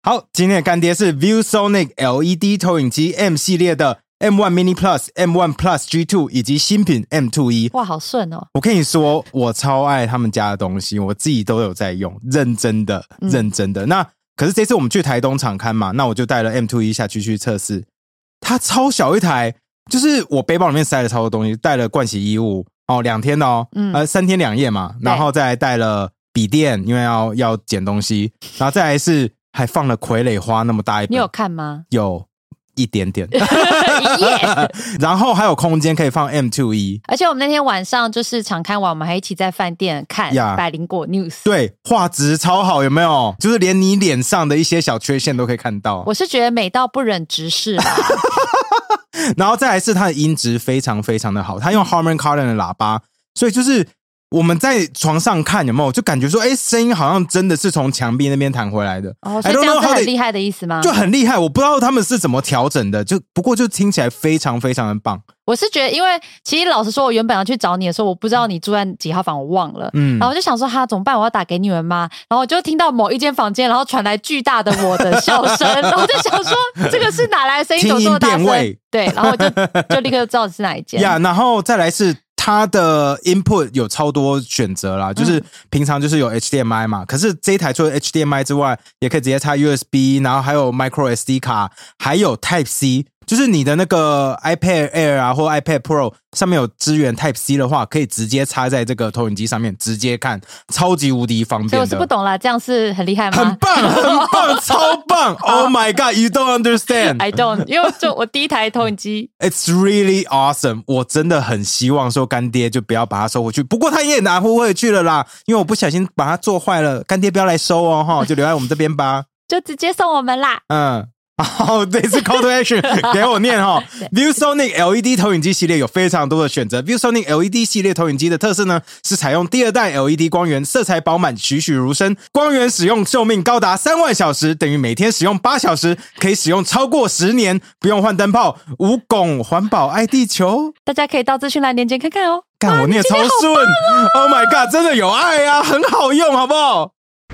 好，今天的干爹是 ViewSonic LED 投影机 M 系列的 M1 Mini Plus、M1 Plus G2 以及新品 M2E。 哇，好顺哦！ 我跟你说，我超爱他们家的东西，我自己都有在用，认真的。那可是这次我们去台东场刊嘛，那我就带了 M2E 下去测试，它超小一台，就是我背包里面塞了超多东西，带了盥洗衣物2天哦，3天2夜嘛，然后再来带了笔电，因为要剪东西，然后再来是还放了傀儡花那么大一本。 你有看吗？ 有一点点一页然后还有空间可以放 M2E。 而且我们那天晚上就是场刊完，我们还一起在饭店看百灵果 News。 对，画质超好，有没有？就是连你脸上的一些小缺陷都可以看到。 我是觉得美到不忍直视啦然后再来是它的音质非常非常的好，它用 Harman Kardon 的喇叭，所以就是我们在床上看有没有就感觉说声音好像真的是从墙壁那边弹回来的。 所以这样是很厉害的意思吗？ 就很厉害，我不知道他们是怎么调整的，不过就听起来非常非常的棒。 我是觉得因为其实老实说，我原本要去找你的时候，我不知道你住在几号房，我忘了，然后我就想说怎么办，我要打给你们吗？然后我就听到某一间房间然后传来巨大的我的笑声然后我就想说这个是哪来的声音，怎么这么大声？听音辨位。对，然后我就立刻知道是哪一间然后再来是它的 input 有超多选择啦，就是平常就是有 HDMI 嘛，可是这一台除了 HDMI 之外，也可以直接插 USB， 然后还有 micro SD 卡，还有 Type C， 就是你的那个 iPad Air 啊或 iPad Pro 上面有支援 Type C 的话，可以直接插在这个投影机上面直接看，超级无敌方便的。 所以我是不懂啦，这样是很厉害吗？ 很棒很棒超棒Oh my god you don't understand I don't， 因为就我第一台投影机 It's really awesome， 我真的很希望说干爹就不要把它收回去，不过他也拿不回去了啦，因为我不小心把它做坏了，干爹不要来收哦，就留在我们这边吧就直接送我们啦。 好，这次 call to action 给我念ViewSonic LED 投影机系列有非常多的选择。 ViewSonic LED 系列投影机的特色呢，是采用第二代 LED 光源，色彩饱满，栩栩如生，光源使用寿命高达3万小时，等于每天使用8小时，可以使用超过10年，不用换灯泡，无汞环保爱地球。 大家可以到资讯栏连结看看哦。 干，我念超顺Oh my god 真的有爱啊，很好用好不好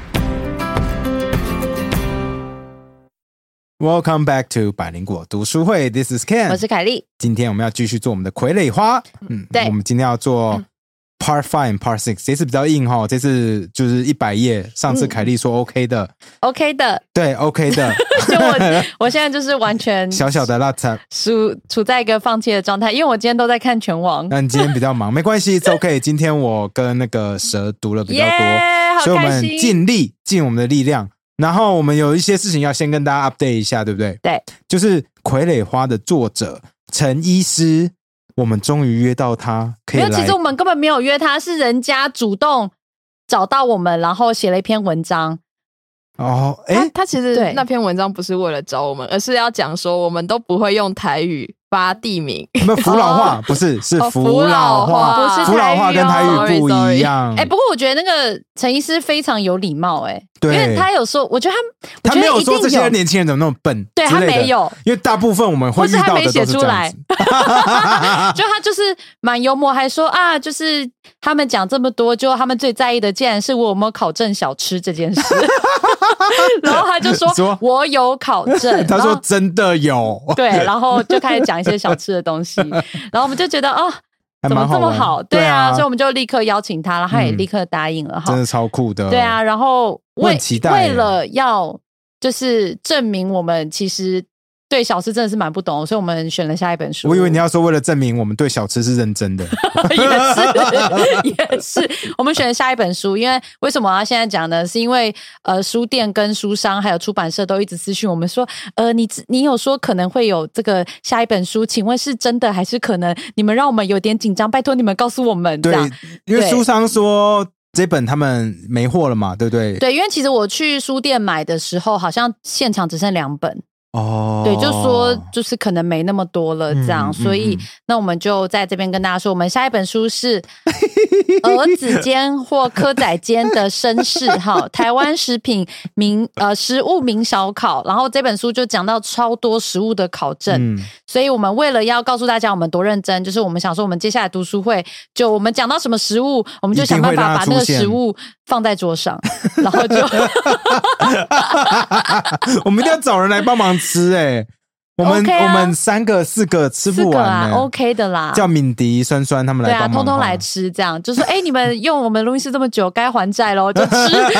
？Welcome back to 百灵果读书会 This is Ken， 我是凯莉。 今天我们要继续做我们的傀儡花。对，我们今天要做 Part 5 Part 6， 这次比较硬这次就是100页，上次凯莉说 OK 的 OK 的，对 OK 的就我现在就是完全小小的垃圾处在一个放弃的状态，因为我今天都在看拳王。 那你今天比较忙没关系It's OK， 今天我跟那个蛇读了比较多所以我们尽我们的力量，然后我们有一些事情要先跟大家 update 一下，对不对？ 对， 就是傀儡花的作者陈医师，我们终于约到他可以来。 其实我们根本没有约他，是人家主动找到我们，然后写了一篇文章。 他其实那篇文章不是为了找我们，而是要讲说我们都不会用台语发地名， 福佬话不是，是福佬话， 不是福佬话跟台语不一样。 不过我觉得那个陈医师非常有礼貌， 对， 因为他有说，我觉得他没有说这些年轻人怎么那么笨， 对他没有， 因为大部分我们会遇到的都是这样子，或是他没写出来，就他就是蛮幽默，还说就是他们讲这么多，就他们最在意的竟然是我有没有考证小吃这件事。然后他就说我有考证， 他说真的有， 对，然后就开始讲一些小吃的东西，然后我们就觉得怎么这么好？对啊，所以我们就立刻邀请他，然后他也立刻答应了， 真的超酷的。 对啊，然后为了要就是证明我们其实对小吃真的是蛮不懂，所以我们选了下一本书。 我以为你要说为了证明我们对小吃是认真的。 也是我们选了下一本书，因为为什么我要现在讲呢？是因为书店跟书商还有出版社都一直私讯我们说你有说可能会有这个下一本书，请问是真的还是可能？你们让我们有点紧张，拜托你们告诉我们。 对，因为书商说这本他们没货了嘛，对不对？ 对，因为其实我去书店买的时候好像现场只剩2本。 哦， 对，就说就是可能没那么多了这样，所以那我们就在这边跟大家说，我们下一本书是儿子间或蚵仔间的绅士台湾食物名小考，然后这本书就讲到超多食物的考证，所以我们为了要告诉大家我们多认真，就是我们想说我们接下来读书会就我们讲到什么食物，我们就想办法把那个食物放在桌上，然后就我们一定要找人来帮忙吃我们3个4个吃不完 OK 的啦， 叫敏迪、酸酸他们来帮忙， 通通来吃，这样就说你们用我们录音室这么久，该还债咯，就吃，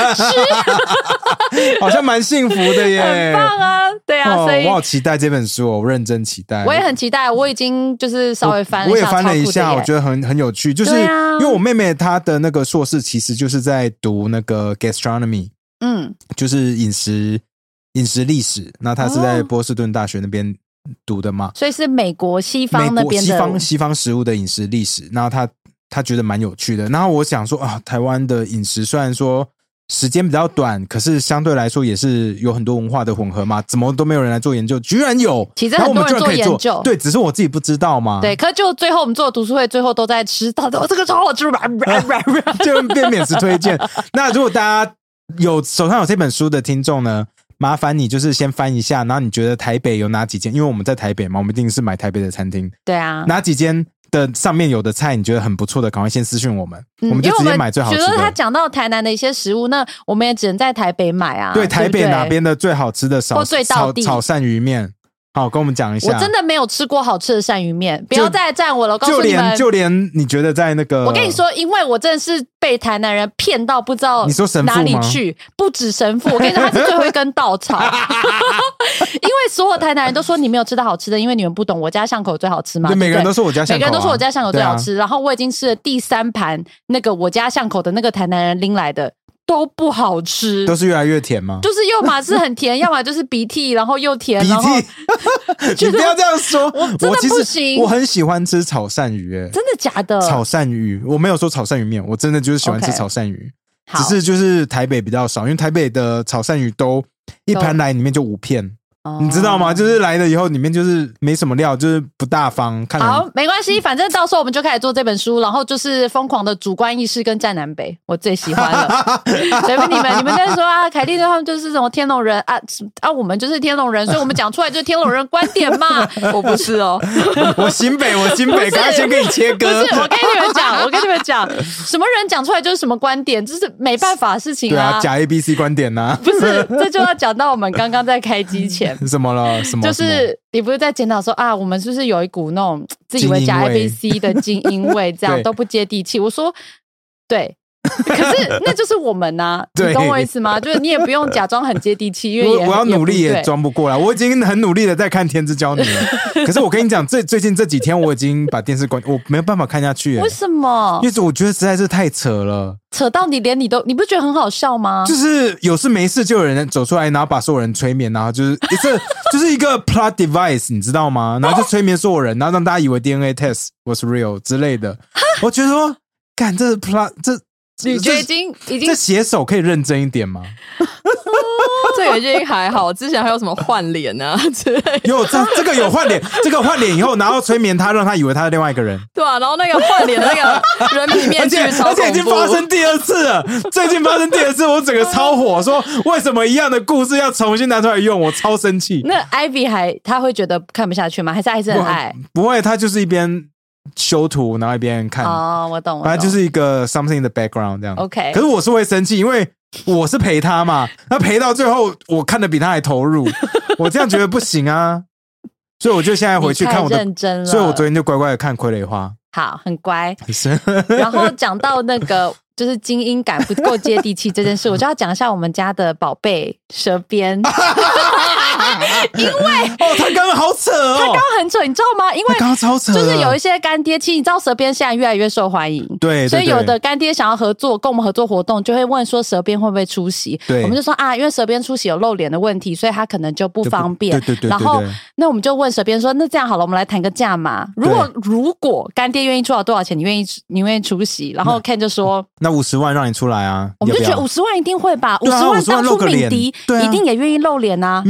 好像蛮幸福的耶， 很棒啊，对啊，所以我好期待这本书我认真期待， 我也很期待，我已经就是稍微翻了一下， 我也翻了一下，我觉得很有趣，就是因为我妹妹她的那个硕士其实就是在读那个 gastronomy，就是饮食历史，那他是在波士顿大学那边读的嘛， 所以是美国西方那边的西方食物的饮食历史，然后他觉得蛮有趣的，然后我想说台湾的饮食虽然说时间比较短，可是相对来说也是有很多文化的混合嘛，怎么都没有人来做研究，居然有， 其实很多人做研究， 对，只是我自己不知道嘛， 对，可是就最后我们做的读书会最后都在吃，这个超好吃就变免时推荐。那如果大家手上有这本书的听众呢，麻烦你就是先翻一下，然后你觉得台北有哪几间，因为我们在台北嘛，我们一定是买台北的餐厅， 对啊， 哪几间的上面有的菜你觉得很不错的，赶快先私讯我们，我们就直接买最好吃的。 觉得他讲到台南的一些食物，那我们也只能在台北买啊， 对，台北哪边的最好吃的或最道地炒鳝鱼面，好，跟我们讲一下。 我真的没有吃过好吃的鳝鱼面，不要再赞我了。告诉你们， 就连你觉得在那个， 我跟你说，因为我真的是被台南人骗到不知道你说神父哪里去，不止神父，我跟你说他是最后一根稻草。因为所有台南人都说你没有吃到好吃的，因为你们不懂我家巷口最好吃嘛。 对，每个人都说我家巷口， 每个人都说我家巷口最好吃。然后我已经吃了第3盘那个我家巷口的那个台南人拎来的。都不好吃， 都是越来越甜吗？ 就是要么是很甜，要么就是鼻涕，然后又甜， 鼻涕。你不要这样说， 我真的不行。 我很喜欢吃炒鳝鱼， 真的假的？ 炒鳝鱼，我没有说炒鳝鱼面，我真的就是喜欢吃炒鳝鱼。只是就是台北比较少，因为台北的炒鳝鱼都一盘来里面就5片。你知道吗？就是来了以后里面就是没什么料，就是不大方。 好，没关系，反正到时候我们就开始做这本书，然后就是疯狂的主观意识跟站南北，我最喜欢了。随便你们在说啊，凯蒂他们就是什么天龙人啊，我们就是天龙人，所以我们讲出来就是天龙人观点嘛。我不是哦， 我新北，刚刚先跟你切割。 不是，我跟你们讲，什么人讲出来就是什么观点，这是没办法的事情啊。 对啊，假 ABC 观点啊。 不是，这就要讲到我们刚刚在开机前。 什么了？什么？ 就是你不是在检讨说啊，我们是不是有一股那种自以为假 ABC 的精英味，这样都不接地气？我说对，可是那就是我们啊，你懂我意思吗？就是你也不用假装很接地气，因为我要努力也装不过来。我已经很努力的在看《天之娇女》了，可是我跟你讲，最近这几天我已经把电视关，我没有办法看下去。 为什么？ 因为我觉得实在是太扯了。 扯到你连你不觉得很好笑吗？ 就是有事没事就有人走出来，然后把所有人催眠，然后就是就是一个 plot device， 你知道吗？然后就催眠所有人，然后让大家以为 DNA test was real 之类的。我觉得说，干这 plot 你觉得已经这写手可以认真一点吗？ 这个已经还好，之前还有什么换脸啊之类的。 有这个有换脸，这个换脸以后，然后催眠他，让他以为他是另外一个人。 对啊，然后那个换脸的那个人皮面具超恐怖， 而且已经发生第2次了。最近发生第2次，我整个超火，说为什么一样的故事要重新拿出来用？我超生气。 那 Ivy 他会觉得看不下去吗？还是很爱？ 不会，他就是一边修图，然后一边看。 哦，我懂。 反正就是一个 something in the background 这样。 OK。 可是我是会生气，因为我是陪他嘛，他陪到最后，我看得比他还投入，我这样觉得不行啊。所以我就现在回去看我的， 认真了。 所以我昨天就乖乖的看《傀儡花》。 好，很乖。然后讲到那个就是精英感不够接地气这件事，我就要讲一下我们家的宝贝蛇鞭。因为他刚刚好扯哦， 他刚刚很扯，你知道吗？因为刚刚超扯， 就是有一些干爹，其实你知道蛇鞭现在越来越受欢迎， 对， 所以有的干爹想要合作，跟我们合作活动，就会问说蛇鞭会不会出席？ 对， 我们就说啊，因为蛇鞭出席有露脸的问题，所以他可能就不方便。 对。 然后那我们就问蛇鞭说，那这样好了，我们来谈个价嘛。如果干爹愿意出到多少钱，你愿意出席？然后 Ken 就说， 那50万让你出来啊， 我们就觉得50万一定会吧，50万当初敏迪一定也愿意露脸啊。 敏迪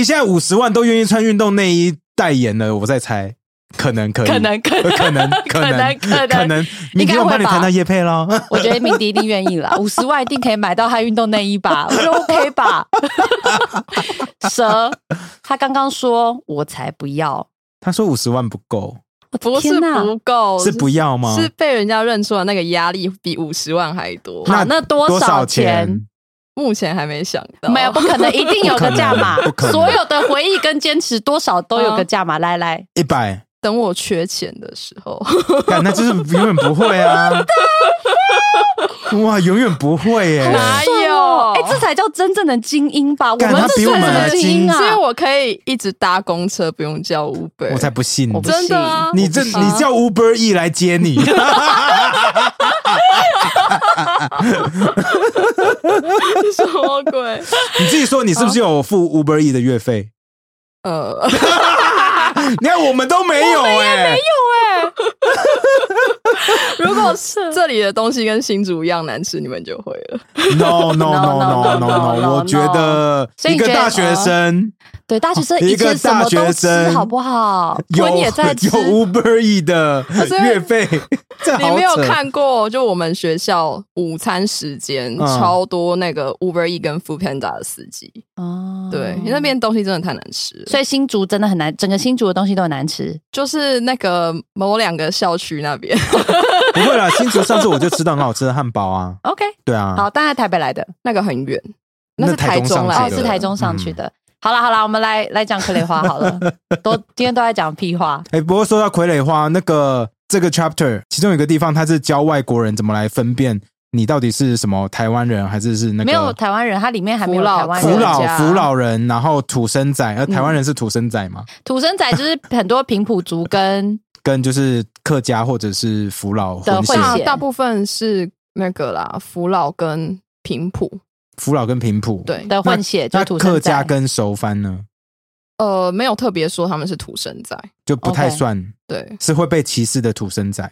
现在50万都愿意穿运动内衣代言了，我在猜。可能可以，可能，明迪我帮你谈到业配咯。 我觉得明迪一定愿意啦，50万一定可以买到他运动内衣吧？我觉得 OK 吧？蛇，他刚刚说我才不要， 他说50万不够， 不是不够， 是不要吗？ 是被人家认出了那个压力比50万还多。 好，那多少钱？ 目前还没想到， 没有，不可能，一定有个价码。所有的回忆跟坚持，多少都有个价码。来 ，100。 等我缺钱的时候， 那就是永远不会啊！哇，永远不会耶！ 哪有？ 这才叫真正的精英吧？我们比我们的精英啊！ 所以我可以一直搭公车，不用叫 Uber。 我才不信！ 真的啊！ 你叫 Uber E 来接你？什么鬼？ 你自己说，你是不是有付 Uber E 的月费？你看我们都没有没有如果是这里的东西跟新竹一样难吃，你们就会了。 No， 我觉得一个大学生， 对大学生一个大学生好不好？ 有也在吃，有 Uber E 的月费， 你没有看过？就我们学校午餐时间超多那个 Uber E 跟 Foodpanda 的司机哦，对，因为那边东西真的太难吃了， 所以新竹真的很难，整个新竹的东西都很难吃， 就是那个某2个校区那边。 不会啦，新竹上次我就吃到很好吃的汉堡啊。 OK， 对啊， 好，但在台北来的那个很远，那是台中来的， 是台中上去的。好啦，我们来讲傀儡花好了，今天都在讲屁话。 不过说到傀儡花，这个 chapter 其中有一个地方，它是教外国人怎么来分辨你到底是什么台湾人还是那个没有台湾人，它里面还没有台湾人， 福佬人，然后土生仔，台湾人是土生仔嘛？土生仔就是很多平埔族跟就是客家或者是福佬混血， 大部分是那个啦，福佬跟平埔， 对的混血， 那客家跟熟番呢？ 没有特别说他们是土生仔， 就不太算， 对， 是会被歧视的土生仔。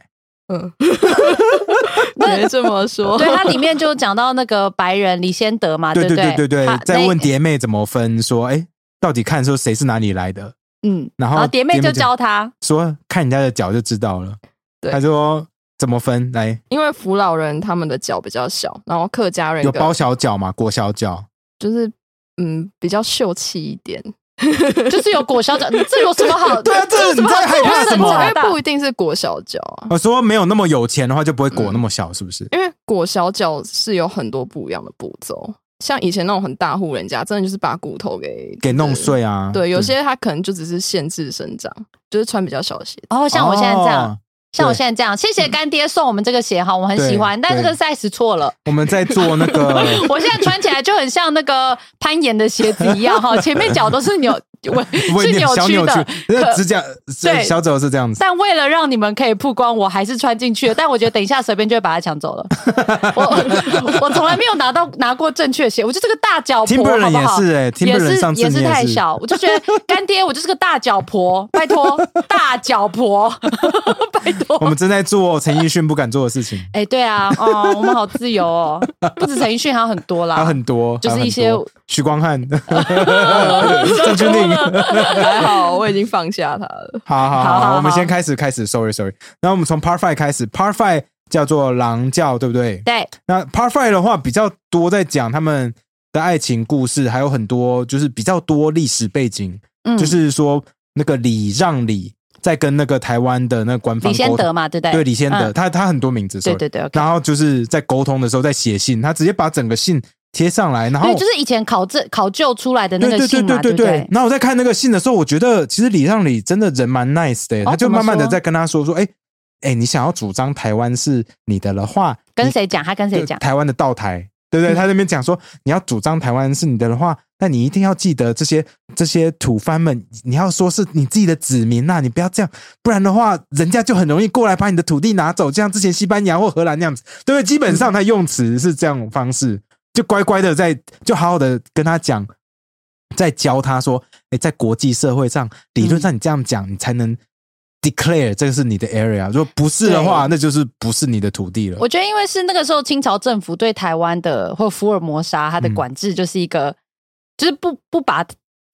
别这么说。 对，它里面就讲到那个白人李先德嘛，对不对？ 对，在问蝶妹怎么分，说到底看说谁是哪里来的？然后蝶妹就教他说看人家的脚就知道了。他说怎么分？来， 因为福佬人他们的脚比较小，然后客家人有包小脚嘛，裹小脚， 就是比较秀气一点。 就是有裹小脚，这有什么好？ 对啊，这你在害怕什么？ 因为不一定是裹小脚啊。 我说没有那么有钱的话，就不会裹那么小，是不是？ 因为裹小脚是有很多不一样的步骤，像以前那种很大户人家，真的就是把骨头给弄碎啊。 对，有些他可能就只是限制生长，就是穿比较小的鞋。 像我现在这样。像我现在这样，谢谢干爹送我们这个鞋哈，我很喜欢，但这个 size 错了。 我们在做那个， 我现在穿起来就很像那个攀岩的鞋子一样哈，前面脚都是扭曲的， 指甲对小肘是这样子。 但为了让你们可以曝光，我还是穿进去了。但我觉得等一下随便就会把它抢走了。我从来没有拿过正确的鞋，我就这个大脚婆，好不好？也是太小，我就觉得干爹，我就是个大脚婆，拜托大脚婆，拜托。 我们正在做陈奕迅不敢做的事情。 对啊，我们好自由哦，不止陈奕迅，还有很多啦， 还有很多， 就是一些许光汉、郑钧甯， 还好，我已经放下他了。 好，我们先开始 ，sorry。然后我们从 Part 5开始 ，Part 5叫做狼教，对不对？ 对。 那 Part 5的话比较多在讲他们的爱情故事，还有很多就是比较多历史背景，就是说那个礼让梨。在跟那个台湾的那个官方李先德嘛，对不对？ 对，李先德，他很多名字， 对。 Okay. 然后就是在沟通的时候，在写信，他直接把整个信贴上来，然后对，就是以前考究出来的那个信嘛，对。 然后我在看那个信的时候，我觉得其实李让梨真的人蛮 nice 的，他就慢慢的在跟他说，你想要主张台湾是你的话， 跟谁讲？他跟谁讲？ 台湾的道台。对不对？他那边讲说，你要主张台湾是你的话，那你一定要记得这些土番们，你要说是你自己的子民呐，你不要这样，不然的话，人家就很容易过来把你的土地拿走，就像之前西班牙或荷兰那样子，对不对？基本上他用词是这样的方式，就乖乖的就好好的跟他讲，在教他说，在国际社会上，理论上你这样讲，你才能declare 这个是你的 area， 如果不是的话，那就是不是你的土地了。 我觉得因为是那个时候清朝政府对台湾的或福尔摩沙它的管制就是一个，就是不把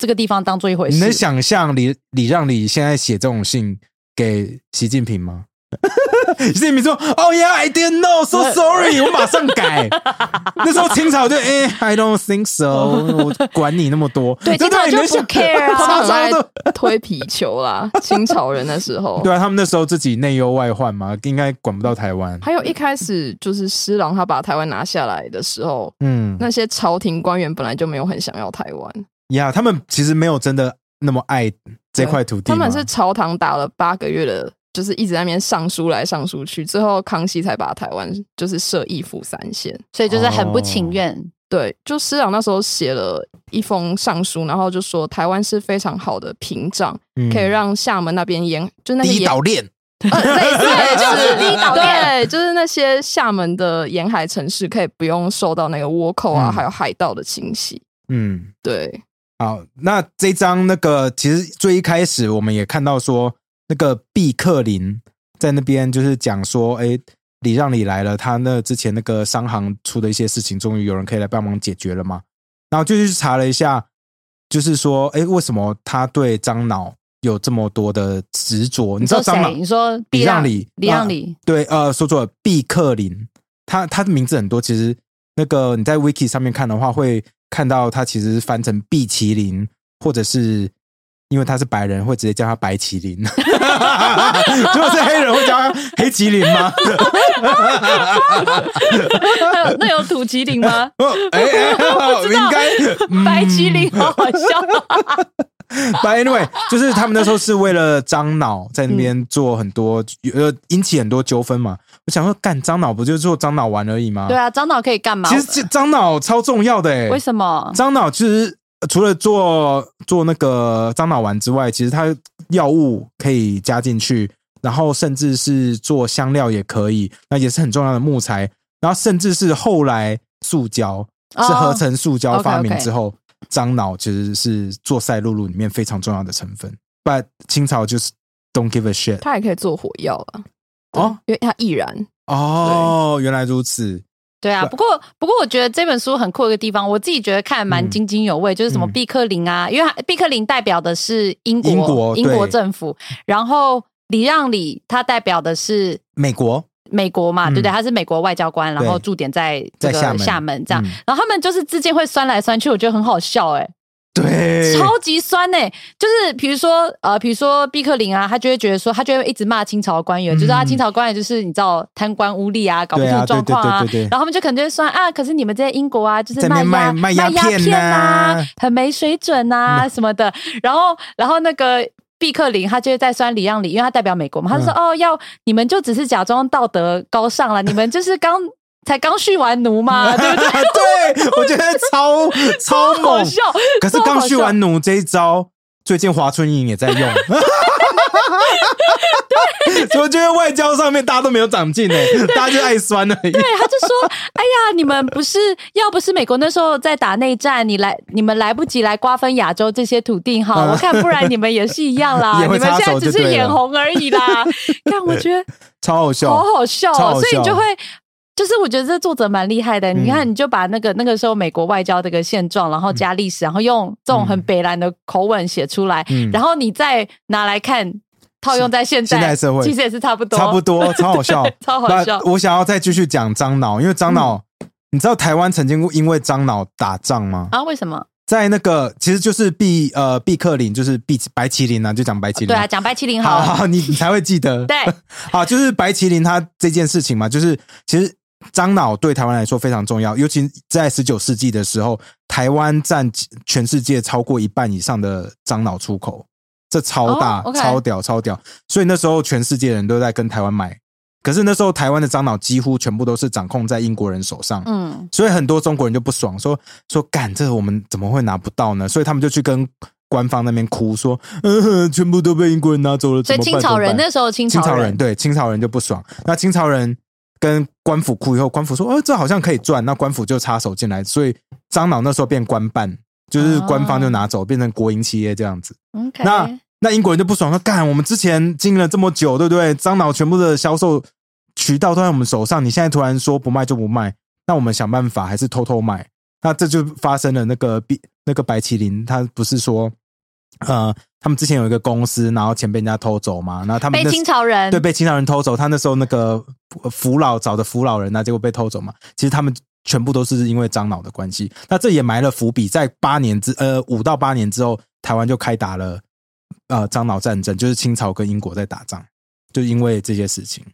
这个地方当做一回事。 你能想象李让理现在写这种信给习近平吗？习近平说 Oh yeah I didn't know so sorry 我马上改那时候清朝就I don't think so 我管你那么多对清朝就不 care 啊他们很爱推皮球啦清朝人的时候对啊他们那时候自己内忧外患嘛应该管不到台湾还有一开始就是施琅他把台湾拿下来的时候那些朝廷官员本来就没有很想要台湾呀他们其实没有真的那么爱这块土地他们是朝堂打了8个月的就是一直在那边上书来上书去最后康熙才把台湾就是设一府3县所以就是很不情愿对就施琅那时候写了一封上书然后就说台湾是非常好的屏障可以让厦门那边就那个第一岛链对就是第一岛链对就是那些厦门的沿海城市可以不用受到那个倭寇啊还有海盗的侵袭对好那这一章那个其实最一开始我们也看到说那个毕克林在那边就是讲说李让理来了他那之前那个商行出的一些事情终于有人可以来帮忙解决了嘛然后就去查了一下就是说为什么他对樟脑有这么多的执着你知道樟脑你说李让理对说错了毕克林他的名字很多其实那个你在 wiki 上面看的话会看到他其实翻成毕麒麟或者是因为他是白人会直接叫他白麒麟如果是黑人会叫他黑麒麟吗那有土麒麟吗应该白麒麟好好笑 But anyway 就是他们那时候是为了樟脑在那边做很多引起很多纠纷嘛我想说干樟脑不就是做樟脑丸而已吗对啊樟脑可以干嘛其实樟脑超重要的为什么樟脑其实除了做那个樟脑丸之外其实它药物可以加进去然后甚至是做香料也可以那也是很重要的木材然后甚至是后来塑胶是合成塑胶发明之后樟脑其实是做赛璐璐里面非常重要的成分 But 清朝就是 don't give a shit 它也可以做火药啊因为它易燃原来如此对啊不过我觉得这本书很酷的一个地方我自己觉得看蛮津津有味就是什么毕克林啊因为毕克林代表的是英国政府然后李让理他代表的是美国嘛对不对他是美国外交官然后驻点在这个厦门这样然后他们就是之间会酸来酸去我觉得很好笑对超级酸就是比如说毕克林啊他就会觉得说他就会一直骂清朝官员就是清朝官员就是你知道贪官污吏啊搞不清状况然后他们就可能就会说可是你们这些英国啊就是卖鸦片啊很没水准啊什么的然后那个毕克林他就会在酸李让理因为他代表美国嘛他就说你们就只是假装道德高尚了你们就是才刚蓄完奴嘛对不对对我觉得超猛好笑可是刚蓄完奴这一招最近华春莹也在用所以我觉得外交上面大家都没有长进大家就爱酸而已对他就说哎呀你们要不是美国那时候在打内战你们来不及来瓜分亚洲这些土地哈我看不然你们也是一样啦你们现在只是眼红而已啦看我觉得超好笑好好笑所以你就会就是我觉得这作者蛮厉害的你看你就把那个时候美国外交这个现状然后加历史然后用这种很北蓝的口吻写出来然后你再拿来看套用在现在社会其实也是差不多超好笑超好笑我想要再继续讲樟脑因为樟脑你知道台湾曾经因为樟脑打仗吗为什么在那个其实就是毕克林就是白麒麟啊就讲白麒麟对讲白麒麟好你才会记得对好就是白麒麟他这件事情嘛就是其实樟脑对台湾来说非常重要尤其在19世纪的时候台湾占全世界超过1半以上的樟脑出口这超大超屌所以那时候全世界人都在跟台湾买可是那时候台湾的樟脑几乎全部都是掌控在英国人手上所以很多中国人就不爽说干这个我们怎么会拿不到呢所以他们就去跟官方那边哭说全部都被英国人拿走了所以清朝人那时候清朝人对清朝人就不爽那清朝人跟官府哭以后官府说这好像可以赚那官府就插手进来所以樟脑那时候变官办就是官方就拿走变成国营企业这样子那英国人就不爽说干我们之前经营了这么久对不对樟脑全部的销售渠道都在我们手上你现在突然说不卖就不卖那我们想办法还是偷偷卖那这就发生了那个那个白麒麟他不是说他们之前有一个公司，然后钱被人家偷走嘛，然后他们被清朝人， 对，被清朝人偷走，他那时候那个找的扶老人结果被偷走嘛，其实他们全部都是因为樟脑的关系。那这也埋了伏笔，在5到8年之后，台湾就开打了樟脑战争，就是清朝跟英国在打仗，就因为这些事情。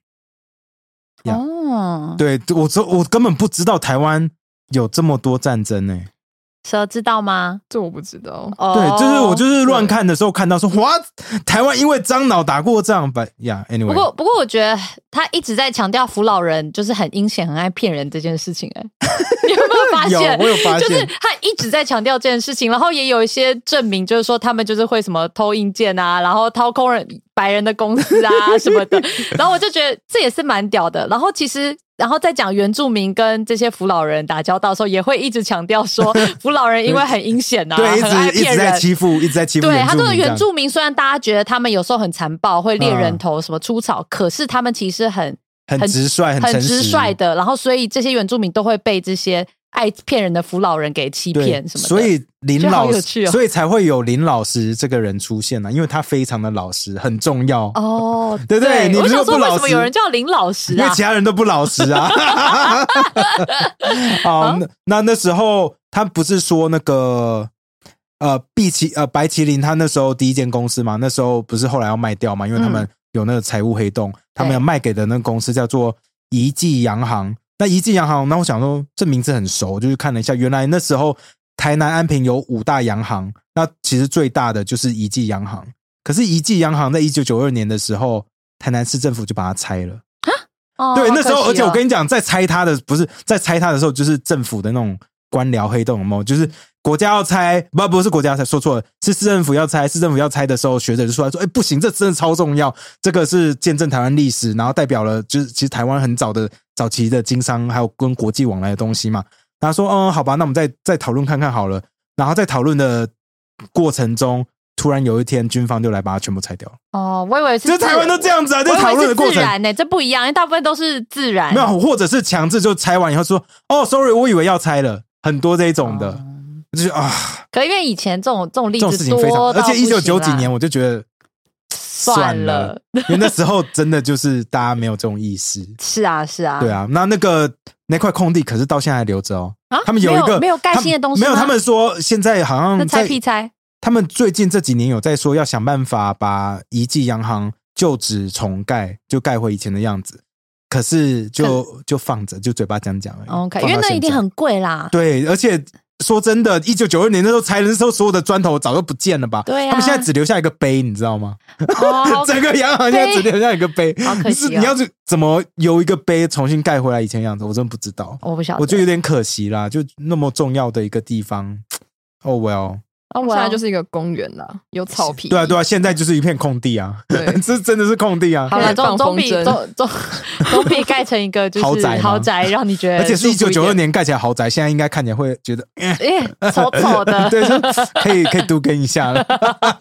对，我根本不知道台湾有这么多战争呢。 蛇知道吗？ 这我不知道。 对，就是我就是乱看的时候看到说，哇，台湾因为樟脑打过仗，but yeah anyway。 不过我觉得他一直在强调扶老人就是很阴险、很爱骗人这件事情。你有没有发现？ 我有发现， 就是他一直在强调这件事情，然后也有一些证明，就是说他们就是会什么偷硬件啊，然后掏空白人的公司啊什么的。然后我就觉得这也是蛮屌的。然后其实。然后在讲原住民跟这些扶老人打交道的时候，也会一直强调说，扶老人因为很阴险啊， 对， 很爱骗人， 一直在欺负。 对，他说原住民虽然大家觉得他们有时候很残暴，会猎人头什么出草，可是他们其实很直率、 很直率的。然后所以这些原住民都会被这些爱骗人的扶老人给欺骗什么的。 所以林老师，所以才会有林老师这个人出现因为他非常的老实，很重要哦。对对，你我想说为不老实， 什么有人叫林老师因为其他人都不老实啊。好，那时候他不是说那个白麒麟他那时候第一间公司嘛，那时候不是后来要卖掉嘛，因为他们有那个财务黑洞，他们要卖给的那个公司叫做怡记洋行。那怡记洋行，那我想说这名字很熟，我就去看了一下，原来那时候台南安平有5大洋行，那其实最大的就是怡记洋行。可是怡记洋行在1992年的时候，台南市政府就把它拆了。对，那时候，而且我跟你讲，在拆它的时候，就是政府的那种官僚黑洞，有没有？就是国家要拆，不是国家要拆，说错了，是市政府要拆。市政府要拆的时候，学者就出来说：“不行，这真的超重要，这个是见证台湾历史，然后代表了就是其实台湾很早期的经商，还有跟国际往来的东西嘛。”然后说：“好吧，那我们再讨论看看好了。”然后在讨论的过程中，突然有一天，军方就来把它全部拆掉了。 我以为是台湾都这样子啊，在讨论的过程， 自然这不一样，因为大部分都是自然， 没有，或者是强制就拆完以后说：“sorry， 我以为要拆了。”很多这一种的，就是可因为以前这种例子这种事情非常，而且1990几年我就觉得算了，因为那时候真的就是大家没有这种意识。 是啊， 对啊，那块空地可是到现在还留着哦。他们有一个没有盖新的东西吗？ 没有，他们说现在好像拆屁拆。 他们最近这几年有在说要想办法把怡记洋行旧址重盖，就盖回以前的样子。可是就放着，就嘴巴讲而已。 OK， 因为那一定很贵啦。 对，而且说真的，1992年那时候拆的时候，所有的砖头早就不见了吧？ 对啊， 他们现在只留下一个碑，你知道吗？整个洋行现在只留下一个碑， 好可惜你要是怎么由一个碑重新盖回来以前的样子，我真的不知道。 我不晓得， 我觉得有点可惜啦，就那么重要的一个地方。Oh well。 现在就是一个公园啦，有草皮。 对啊，现在就是一片空地啊，这真的是空地啊。 好了，总比盖成一个就是豪宅，让你觉得， 而且是1992年盖起来豪宅，现在应该看起来会觉得丑丑的， 对，可以都跟一下了。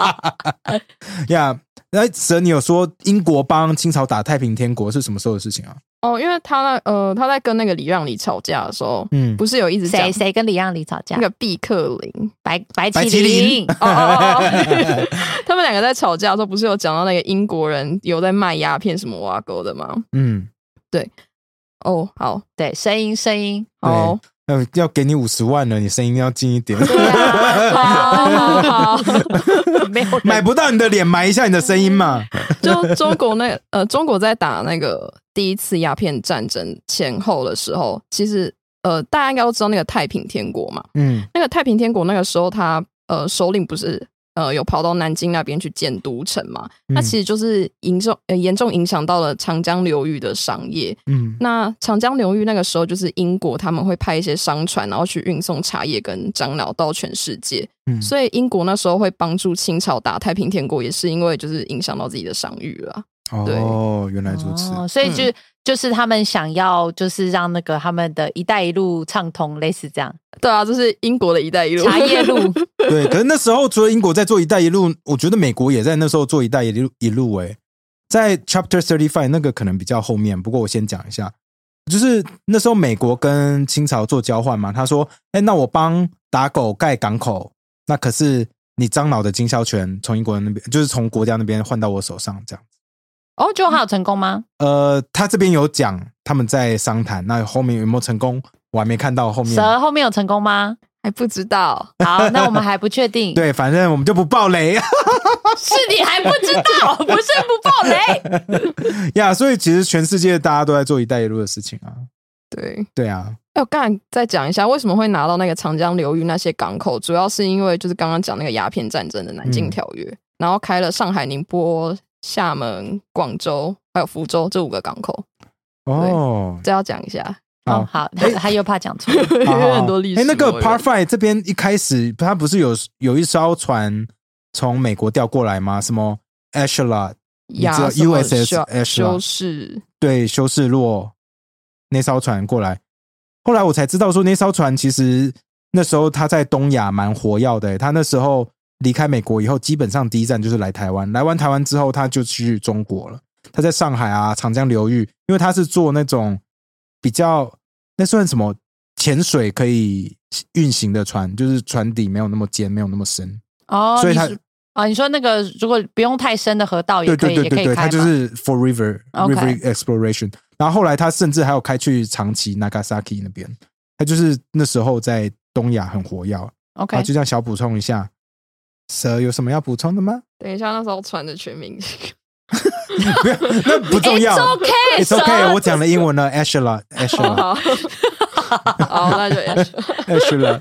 呀，那蛇，你有说英国帮清朝打太平天国是什么时候的事情啊？ 因为他在跟那个李让梨吵架的时候，不是有一直讲谁跟李让梨吵架？ 那个毕克林、 白麒麟。 他们两个在吵架的时候，不是有讲到那个英国人有在卖鸦片什么挖沟的吗？对。好， 对，声音， 好。 要给你50万了，你声音要近一点。 好，没有买不到你的脸，买一下你的声音嘛。 就中国在打那个第一次鸦片战争前后的时候，其实大家应该都知道那个太平天国嘛。那个太平天国那个时候他首领不是有跑到南京那边去建都城嘛，那其实就是严重影响到了长江流域的商业。那长江流域那个时候就是英国他们会派一些商船，然后去运送茶叶跟樟脑到全世界。所以英国那时候会帮助清朝打太平天国，也是因为就是影响到自己的商誉了。 原来如此。 所以就是他们想要就是让那个他们的一带一路畅通，类似这样。 对啊，这是英国的一带一路茶叶路。 对，可是那时候除了英国在做一带一路，我觉得美国也在那时候做一带一路。在 Chapter 35那个可能比较后面，不过我先讲一下，就是那时候美国跟清朝做交换嘛，他说那我帮打狗盖港口， 那可是你樟脑的经销权从英国那边，就是从国家那边换到我手上这样子。 哦，结果他有成功吗？ 他这边有讲他们在商谈，那后面有没有成功我还没看到后面。 蛇后面有成功吗？ 还不知道。 好，那我们还不确定。 对，反正我们就不爆雷。 是你还不知道，不是不爆雷。 呀，所以其实全世界大家都在做一带一路的事情啊。对啊。 我刚才再讲一下为什么会拿到那个长江流域那些港口，主要是因为就是刚刚讲那个鸦片战争的南京条约，然后开了上海、宁波、厦门、广州还有福州这5个港口。 哦， 这要讲一下。 好，他又怕讲错， 因为很多历史。 那个 Part 5这边一开始他不是有一艘船从美国调过来吗？什么 Echelon， 你知道 USS Echelon， 修士， 对，修士洛那艘船过来。后来我才知道说那艘船其实那时候他在东亚蛮活跃的，他那时候离开美国以后基本上第一站就是来台湾，来完台湾之后他就去中国了。他在上海啊长江流域，因为他是做那种比较那算什么潜水可以运行的船，就是船底没有那么尖没有那么深。 哦， 所以他你说那个如果不用太深的河道也可以， 对， 开吗？ 他就是 for river exploration。然后后来他甚至还有开去长崎 Nagasaki 那边，他就是那时候在东亚很活跃。 OK， 就这样小补充一下。蛇有什么要补充的吗？ 等一下，那时候船的全名。 不要，那不重要。 It's okay， 我讲了英文了 Echelon。 好，那就 Echelon。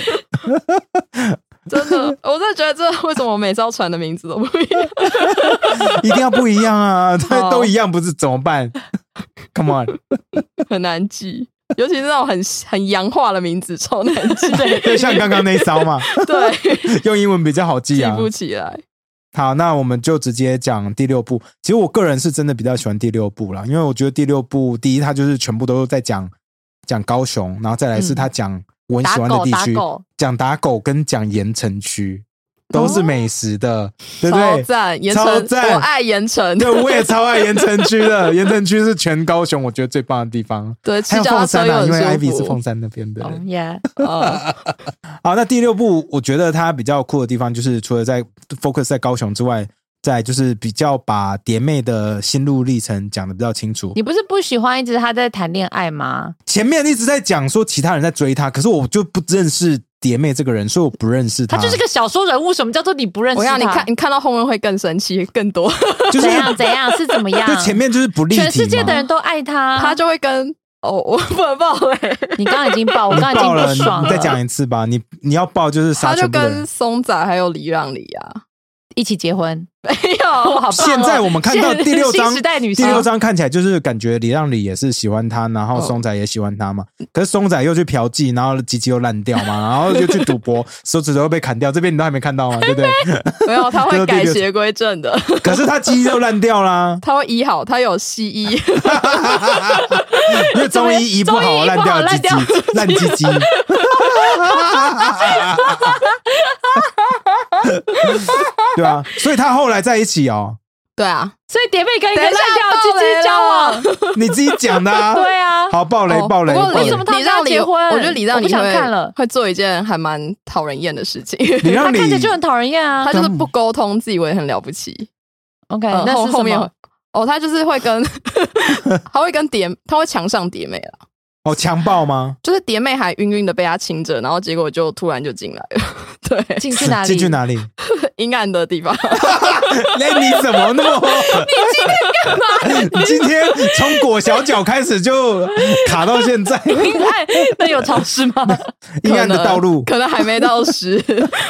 真的，我真的觉得这为什么每艘船的名字都不一样？ 一定要不一样啊！都一样不是怎么办 ？Come on， 很难记，尤其是那种很洋化的名字，超难记。 对，像刚刚那一艘嘛。 对， 用英文比较好记啊， 记不起来。 好，那我们就直接讲第6部。其实我个人是真的比较喜欢第6部啦，因为我觉得第6部第一，它就是全部都在讲高雄，然后再来是他讲我很喜欢的地区，讲打狗跟讲盐城区，都是美食的，对不对？ 超赞， 超赞， 我爱盐城。 对，我也超爱盐城区的。盐城区是全高雄我觉得最棒的地方。 对， 还有凤山啊，因为 Ivy 是凤山那边的。好，那第6部我觉得它比较酷的地方，就是除了在 focus 在高雄之外，再就是比较把蝶妹的心路历程讲得比较清楚。 你不是不喜欢一直她在谈恋爱吗？ 前面一直在讲说其他人在追她，可是我就不认识蝶妹这个人，所以我不认识她。 她就是个小说人物，什么叫做你不认识她？ 我让你看到后面会更生气，更多。 就是怎样是怎么样？ 就前面就是不立体嘛， 全世界的人都爱她， 她就会跟我不能爆你刚刚已经爆，我刚刚已经不爽了。 你再讲一次吧，你要爆就是杀全部的人。 她就跟松仔还有李让梨啊一起结婚。 没有，好棒现在我们看到第6章， 新时代女生第6章看起来就是感觉李让梨也是喜欢他，然后松仔也喜欢他嘛。可是松仔又去嫖妓，然后鸡鸡又烂掉嘛，然后又去赌博，手指头又被砍掉。这边你都还没看到吗？对不对？ 没有，他会改邪归正的。 可是他鸡鸡又烂掉啦， 他会医好，他有西医， 因为中医医不好，烂掉鸡鸡，烂鸡鸡。对啊，所以他后来在一起哦。 对啊， 所以蝶妹跟一个烂掉鸡鸡交往， 你自己讲的啊。 对啊， 好，爆雷。 为什么他们要结婚？ 我觉得李让梨会做一件还蛮讨人厌的事情。 他看起来就很讨人厌啊， 他就是不沟通，自以为很了不起。 OK， 那是后面他就是会跟他会强上蝶妹啦。 强暴吗？ 就是蝶妹还晕晕的被他亲着，然后结果就突然就进来了。对， 进去哪里？ 进去哪里？ 阴暗的地方。 你怎么那么？ 你今天干嘛？ 你今天从裹小脚开始就卡到现在。 阴暗，那有潮湿吗？ 阴暗的道路可能还没到湿。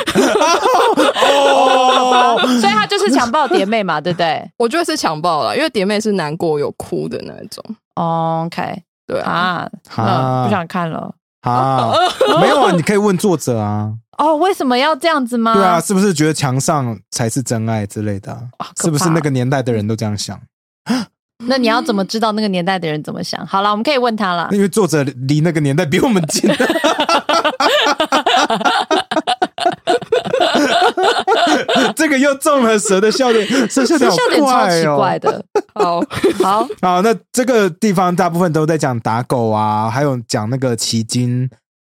所以他就是强暴蝶妹嘛，对不对？ 我觉得是强暴了，因为蝶妹是难过有哭的那种。 OK。 对啊，不想看了啊，没有啊，你可以问作者啊。 为什么要这样子吗？ 对啊，是不是觉得墙上才是真爱之类的？是不是那个年代的人都这样想？ 那你要怎么知道那个年代的人怎么想？好了，我们可以问他了。 因为作者离那个年代比我们近。这个又中了蛇的笑点，这笑点超奇怪的。好， 那这个地方大部分都在讲打狗啊，还有讲那个旗津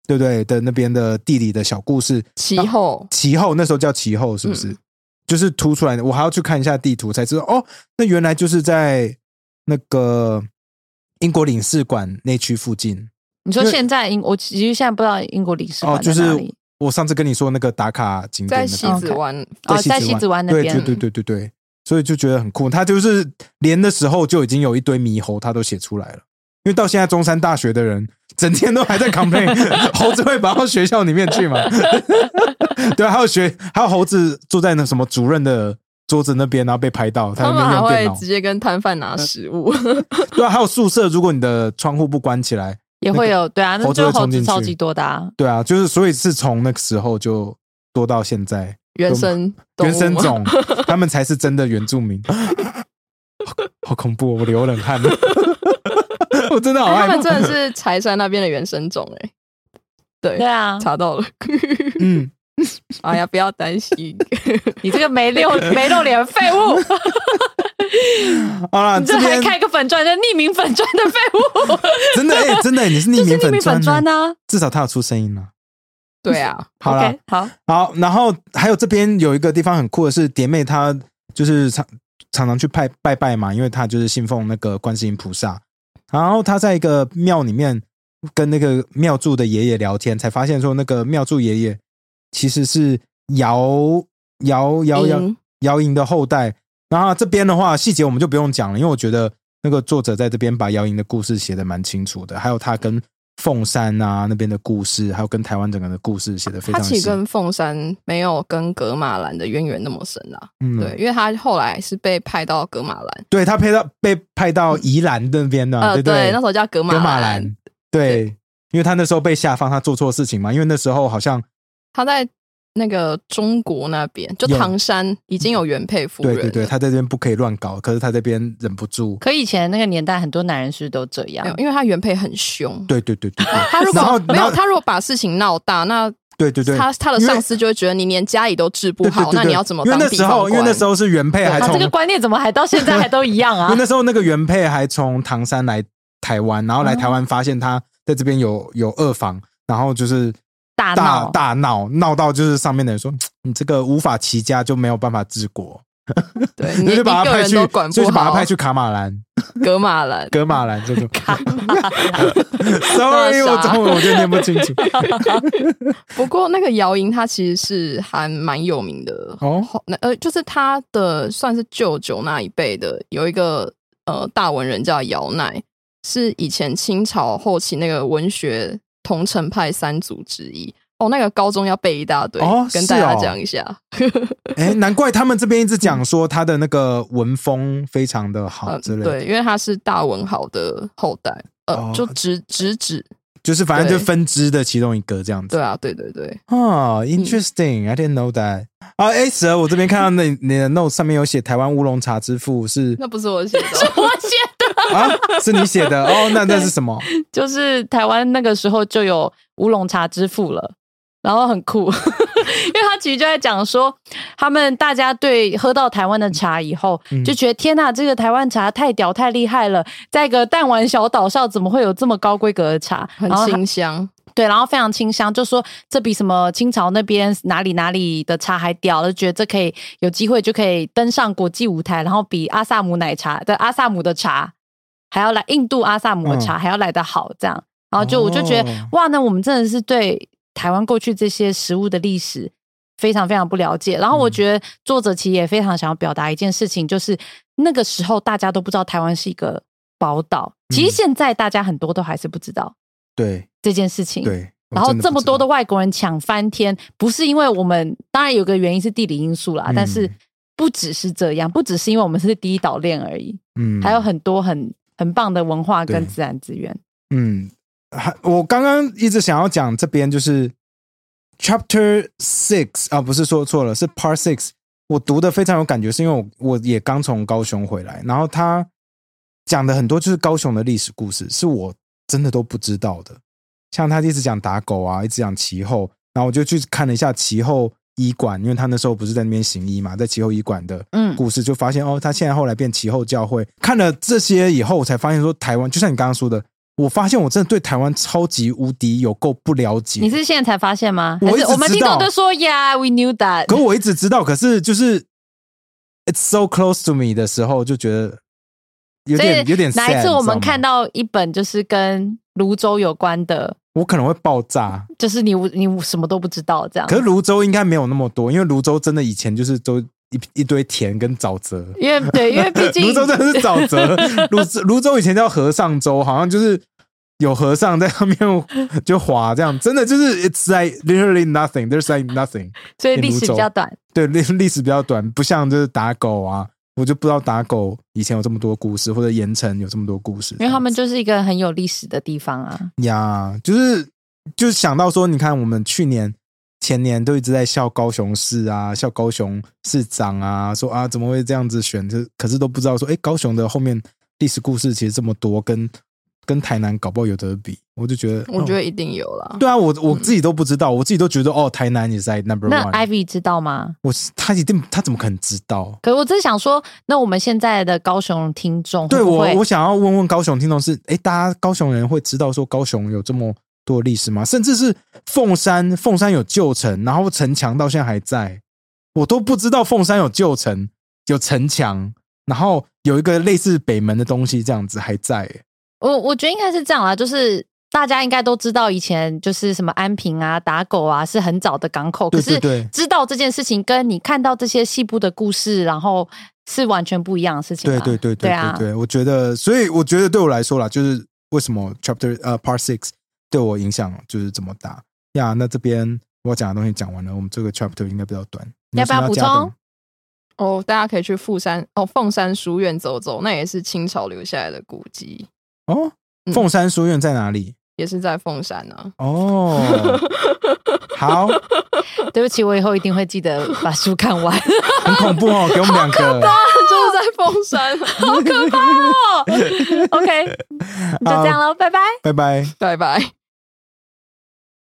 对不对的那边的地理的小故事。 其后那时候叫其后是不是？就是凸出来的，我还要去看一下地图才知道哦，那原来就是在那个英国领事馆那区附近。 你说现在我其实现在不知道英国领事馆在哪里。 就是我上次跟你说那个打卡景点在西子湾， 在西子湾那边， 对，所以就觉得很酷。他就是连的时候就已经有一堆猕猴，他都写出来了。因为到现在中山大学的人整天都还在 complain 猴子会跑到学校里面去嘛。对啊，还有猴子坐在那什么主任的桌子那边，然后被拍到， 他们还会直接跟摊贩拿食物。 对啊，还有宿舍，如果你的窗户不关起来也会有，对啊，那就猴子超级多的啊。对啊，就是所以是从那个时候就多到现在。 原生种，他们才是真的原住民。好恐怖，我流冷汗。我真的好害怕。 他们真的是柴山那边的原生种对啊， 查到了。哎呀，不要担心， 你这个没露脸废物。 好啦， 你这还开个粉专，匿名粉专的废物。 真的，你是匿名粉专啊？ 至少他有出声音啊。 对啊， 好啦， okay, 好，然后还有这边有一个地方很酷的是，蝶妹她就是常常去拜拜嘛，因为她就是信奉那个观世音菩萨。然后她在一个庙里面跟那个庙祝的爷爷聊天，才发现说那个庙祝爷爷其实是姚莹的后代。然后这边的话细节我们就不用讲了，因为我觉得那个作者在这边把姚莹的故事写得蛮清楚的，还有他跟凤山啊那边的故事，还有跟台湾整个的故事写得非常细。 他其实跟凤山没有跟噶玛兰的渊源那么深啦。对，因为他后来是被派到噶玛兰。 对，他被派到宜兰那边的，对， 那时候叫噶玛兰。 对，因为他那时候被下放，他做错事情嘛，因为那时候好像他在那个中国那边，就唐山已经有原配夫人了。 对，他在这边不可以乱搞，可是他这边忍不住。 可以前那个年代，很多男人是都这样， 因为他原配很凶。 对。 他如果没有，他如果把事情闹大，那对， 他的上司就会觉得你连家里都治不好，那你要怎么当地方官？ 因为那时候是原配还从这个观念怎么还到现在还都一样啊？ 因为那时候那个原配还从唐山来台湾，然后来台湾发现他在这边有二房，然后就是大闹到就是上面的人说你这个无法齐家，就没有办法治国。 对，你就把他派去， 就把他派去噶玛兰这种。Sorry， 我中文我就念不清楚。 不过那个姚莹他其实是还蛮有名的就是他的算是舅舅那一辈的有一个大文人叫姚鼐，是以前清朝后期那个文学桐城派三祖之一。那个高中要背一大堆，跟大家讲一下。 难怪他们这边一直讲说他的那个文风非常的好之类的。 对，因为他是大文豪的后代，就直指， 就是反正就分支的其中一个这样子。 对啊，对。 Interesting，I didn't know that。十二，我这边看到你的 note 上面有写台湾乌龙茶之父是， 那不是我写的， 是我写的啊，是你写的那是什么？ 就是台湾那个时候就有乌龙茶之父了。然后很酷，因为他其实就在讲说，他们大家对喝到台湾的茶以后，就觉得天哪，这个台湾茶太屌太厉害了，在一个弹丸小岛上怎么会有这么高规格的茶， 很清香。 对，然后非常清香，就说这比什么清朝那边哪里的茶还屌，就觉得这可以有机会就可以登上国际舞台，然后比阿萨姆的茶还要来，印度阿萨姆的茶还要来得好，这样，然后我就觉得哇，那我们真的是对台湾过去这些食物的历史非常非常不了解。然后我觉得作者其实也非常想要表达一件事情，就是那个时候大家都不知道台湾是一个宝岛，其实现在大家很多都还是不知道对这件事情。 对， 然后这么多的外国人抢翻天，不是因为我们，当然有个原因是地理因素啦，但是不只是这样，不只是因为我们是第一岛链而已，还有很多很棒的文化跟自然资源。 我刚刚一直想要讲这边就是 Chapter 6不是说错了，是 Part 6。我读的非常有感觉，是因为我也刚从高雄回来，然后他讲的很多就是高雄的历史故事，是我真的都不知道的。像他一直讲打狗啊，一直讲其后，然后我就去看了一下其后医馆，因为他那时候不是在那边行医嘛，在其后医馆的故事，就发现他现在后来变其后教会。看了这些以后，我才发现说台湾就像你刚刚说的， 我发现我真的对台湾超级无敌有够不了解。 你是现在才发现吗？ 我一直知道， 我们听众都说 Yeah, we knew that。 可我一直知道，可是就是 It's so close to me 的时候，就觉得有点 sad。 哪一次我们看到一本就是跟泸州有关的， 我可能会爆炸。就是你什么都不知道这样。 可是泸州应该没有那么多，因为泸州真的以前就是都一堆田跟沼泽。因为毕竟泸州真的是沼泽。泸州以前叫和尚州，好像就是有和尚在上面就滑这样，真的就是 it's like literally nothing, there's like nothing。 所以历史比较短。 对，历史比较短，不像就是打狗啊。我就不知道打狗以前有这么多故事，或者盐城有这么多故事， 因为他们就是一个很有历史的地方啊。 呀，就是想到说，你看我们去年前年都一直在笑高雄市啊，笑高雄市长啊，说啊怎么会这样子选，可是都不知道说，高雄的后面历史故事其实这么多，跟台南搞不好有得比。我就觉得一定有啦。 对啊，我自己都不知道，我自己都觉得台南也是在 number one。 那 Ivy 知道吗？ 他怎么可能知道？ 可是我只是想说，那我们现在的高雄听众会不会， 对我想要问高雄听众是，大家高雄人会知道说高雄有这么多历史吗？甚至是凤山有旧城，然后城墙到现在还在，我都不知道凤山有旧城有城墙，然后有一个类似北门的东西这样子还在。 我觉得应该是这样啦，就是大家应该都知道以前就是什么安平啊打狗啊是很早的港口，可是知道这件事情跟你看到这些细部的故事然后是完全不一样的事情。 对，我觉得，所以我觉得对我来说啦，就是为什么 Chapter Part 6对我影响就是这么大呀。那这边我讲的东西讲完了，我们这个 Chapter 应该比较短， 要不要补充？ 大家可以去凤山书院走走，那也是清朝留下来的古迹。 凤山书院在哪里？ 也是在凤山啊。 好， 对不起，我以后一定会记得把书看完。 很恐怖给我们两个。 好可怕，就是在凤山， 好可怕OK，就这样咯，拜拜， 拜拜， 拜拜。